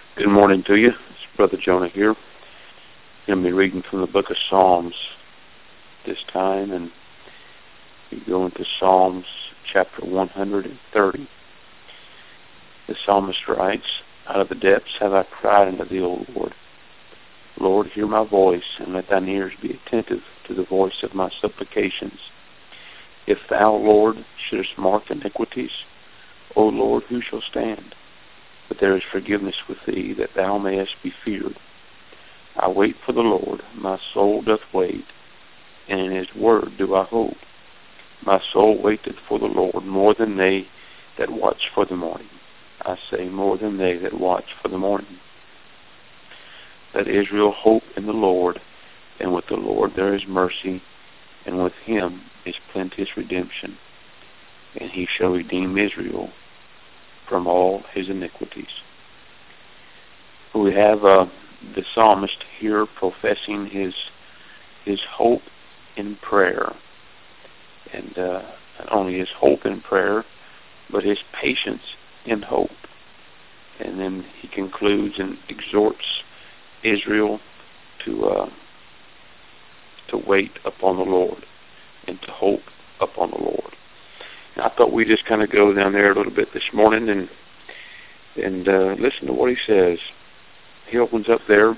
Good morning to you. It's Brother Jonah here. I'm going to be reading from the book of Psalms this time, and we go into Psalms chapter 130. The psalmist writes, "Out of the depths have I cried unto thee, O Lord. Lord, hear my voice, and let thine ears be attentive to the voice of my supplications. If thou, Lord, shouldest mark iniquities, O Lord, who shall stand? But there is forgiveness with thee, that thou mayest be feared. I wait for the Lord, my soul doth wait, and in his word do I hope. My soul waiteth for the Lord more than they that watch for the morning. I say, more than they that watch for the morning. Let Israel hope in the Lord, and with the Lord there is mercy, and with him is plenteous redemption, and he shall redeem Israel from all his iniquities." We have the psalmist here professing his hope in prayer, and not only his hope in prayer, but his patience in hope. And then he concludes and exhorts Israel to wait upon the Lord and to hope upon the Lord. And I thought we'd just kind of go down there a little bit this morning and listen to what he says. He opens up there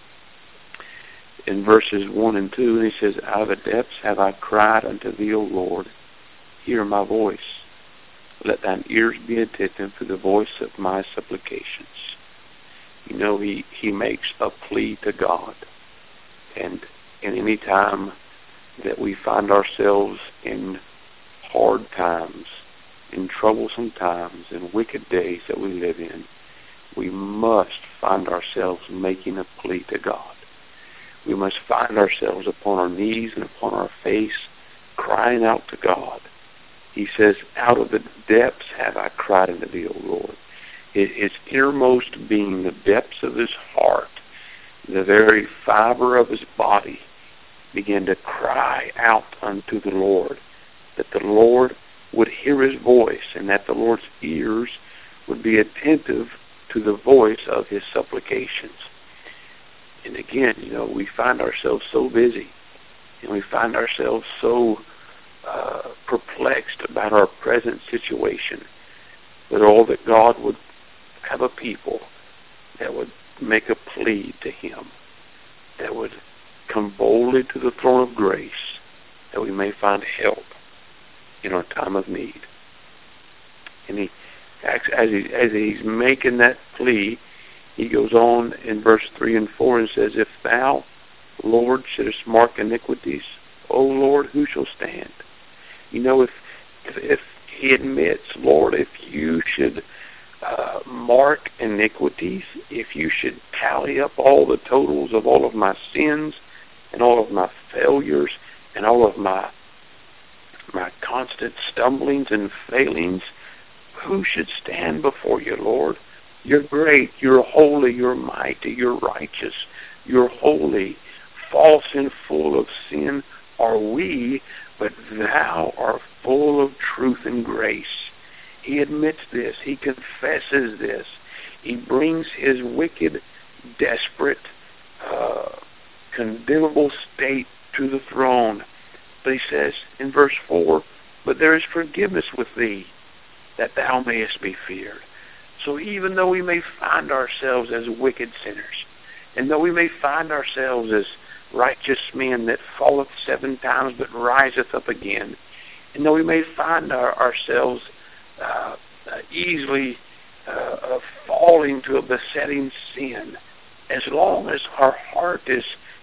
in verses 1 and 2, and he says, "Out of the depths have I cried unto thee, O Lord. Hear my voice. Let thine ears be attentive to the voice of my supplications." You know, he makes a plea to God. And in any time that we find ourselves in hard times, in troublesome times, in wicked days that we live in, we must find ourselves making a plea to God. We must find ourselves upon our knees and upon our face, crying out to God. He says, "Out of the depths have I cried unto thee, O Lord." His innermost being, the depths of his heart, the very fiber of his body, began to cry out unto the Lord, that the Lord would hear his voice, and that the Lord's ears would be attentive to the voice of his supplications. And again, you know, we find ourselves so busy, and we find ourselves so perplexed about our present situation, but all that God would have a people that would make a plea to him, that would come boldly to the throne of grace, that we may find help in our time of need. And he acts as he's making that plea. He goes on in verse 3 and 4 and says, "If thou, Lord, shouldest mark iniquities, O Lord, who shall stand?" You know, if he admits, "Lord, if you should mark iniquities, if you should tally up all the totals of all of my sins and all of my failures and all of my constant stumblings and failings, who should stand before you, Lord? You're great, you're holy, you're mighty, you're righteous, you're holy. False and full of sin are we, but thou art full of truth and grace." He admits this. He confesses this. He brings his wicked, desperate, condemnable state to the throne. But he says in verse 4, "But there is forgiveness with thee, that thou mayest be feared." So even though we may find ourselves as wicked sinners, and though we may find ourselves as righteous men that falleth 7 times but riseth up again, and though we may find ourselves easily falling to a besetting sin, as long as our heart is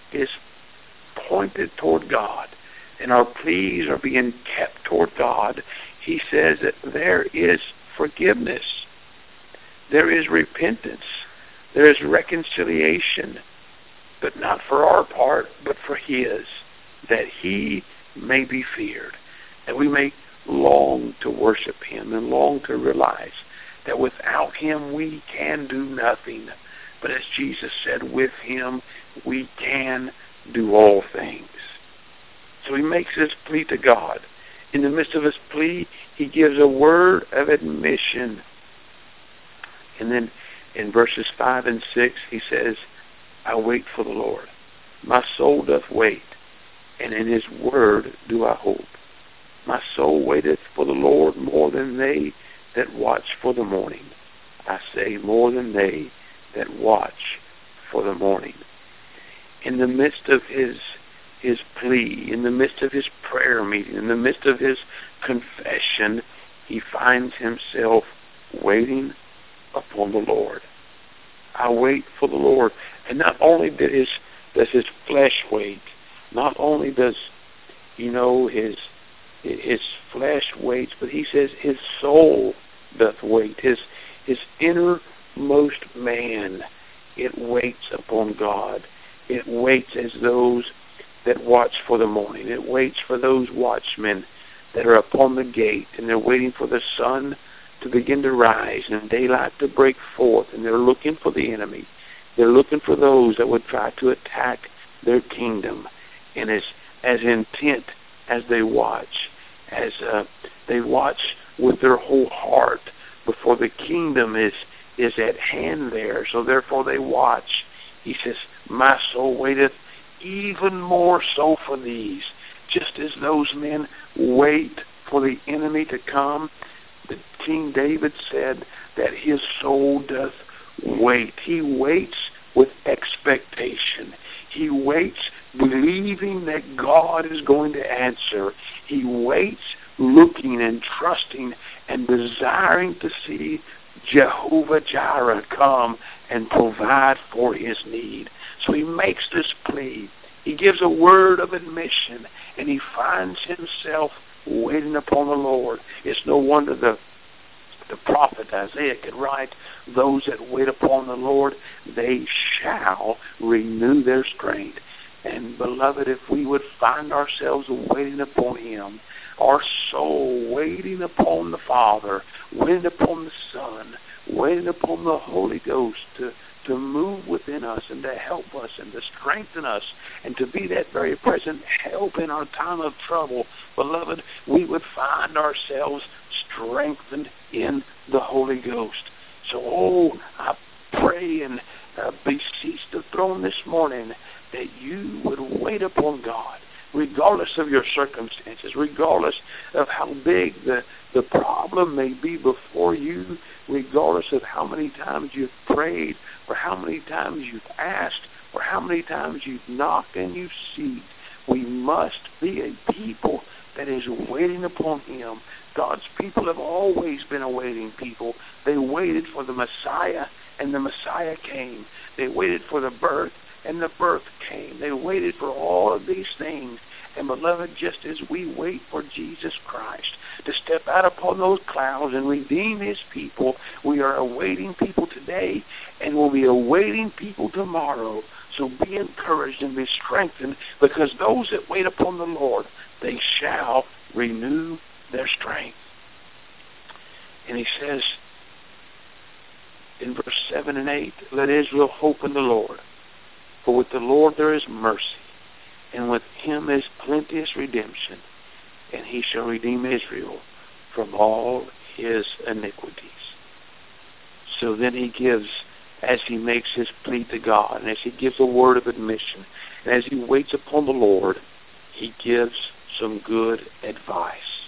pointed toward God and our pleas are being kept toward God, he says that there is forgiveness, there is repentance, there is reconciliation, but not for our part, but for his, that he may be feared, that we may long to worship him and long to realize that without him we can do nothing. But as Jesus said, with him we can do all things. So he makes this plea to God. In the midst of his plea, he gives a word of admission. And then In verses 5 and 6, he says, I wait for the Lord. My soul doth wait, and in his word do I hope. My soul waiteth for the Lord more than they that watch for the morning. I say, more than they that watch for the morning. In the midst of his plea, in the midst of his prayer meeting, in the midst of his confession, he finds himself waiting upon the Lord. I wait for the Lord. And not only does his flesh wait, not only does, his flesh waits, but he says his soul doth wait. His innermost man, it waits upon God. It waits as those that watch for the morning. It waits for those watchmen that are upon the gate, and they're waiting for the sun to begin to rise and daylight to break forth, and they're looking for the enemy. They're looking for those that would try to attack their kingdom. And as intent as they watch, as they watch with their whole heart, before the kingdom is at hand there. So therefore they watch. He says, my soul waiteth even more so for these. Just as those men wait for the enemy to come, the King David said that his soul doth wait. He waits with expectation. He waits believing that God is going to answer. He waits looking and trusting and desiring to see Jehovah Jireh come and provide for his need. So he makes this plea. He gives a word of admission, and he finds himself waiting upon the Lord. It's no wonder the prophet Isaiah could write, those that wait upon the Lord, they shall renew their strength. And beloved, if we would find ourselves waiting upon him, our soul waiting upon the Father, waiting upon the Son, waiting upon the Holy Ghost to move within us and to help us and to strengthen us and to be that very present help in our time of trouble, beloved, we would find ourselves strengthened in the Holy Ghost. So, I pray and beseech the throne this morning that you would wait upon God, regardless of your circumstances, regardless of how big the problem may be before you, regardless of how many times you've prayed, or how many times you've asked, or how many times you've knocked and you've seeked. We must be a people that is waiting upon him. God's people have always been a waiting people. They waited for the Messiah, and the Messiah came. They waited for the birth, and the birth came. They waited for all of these things. And beloved, just as we wait for Jesus Christ to step out upon those clouds and redeem his people, we are awaiting people today, and we'll be awaiting people tomorrow. So be encouraged and be strengthened, because those that wait upon the Lord, they shall renew their strength. And he says in verse 7 and 8, let Israel hope in the Lord, for with the Lord there is mercy, and with him is plenteous redemption, and he shall redeem Israel from all his iniquities. So then he gives, as he makes his plea to God, and as he gives a word of admission, and as he waits upon the Lord, he gives some good advice.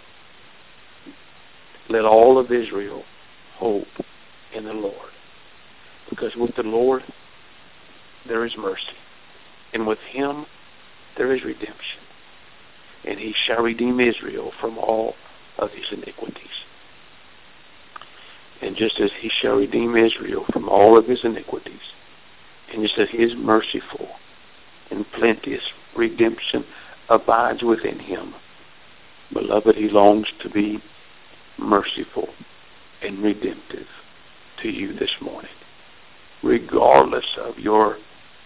Let all of Israel hope in the Lord, because with the Lord there is mercy, and with him there is redemption, and he shall redeem Israel from all of his iniquities. And just as he shall redeem Israel from all of his iniquities, and just as his merciful and plenteous redemption abides within him, beloved, he longs to be merciful and redemptive to you this morning, regardless of your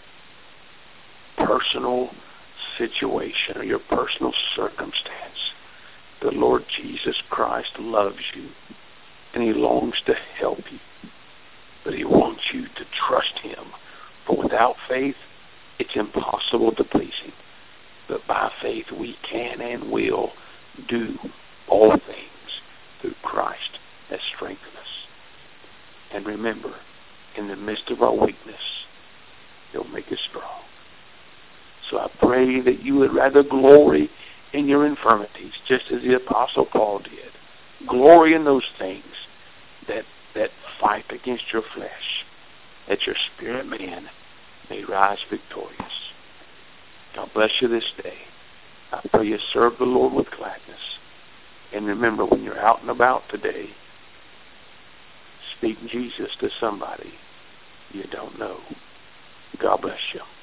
personal situation or your personal circumstance. The Lord Jesus Christ loves you, and he longs to help you, but he wants you to trust him, for without faith it's impossible to please him. But by faith we can and will do all things through Christ that strengthens us. And remember, in the midst of our weakness, He'll make us strong. So I pray that you would rather glory in your infirmities, just as the Apostle Paul did. Glory in those things that fight against your flesh, that your spirit man may rise victorious. God bless you this day. I pray you serve the Lord with gladness. And remember, when you're out and about today, speak Jesus to somebody you don't know. God bless you.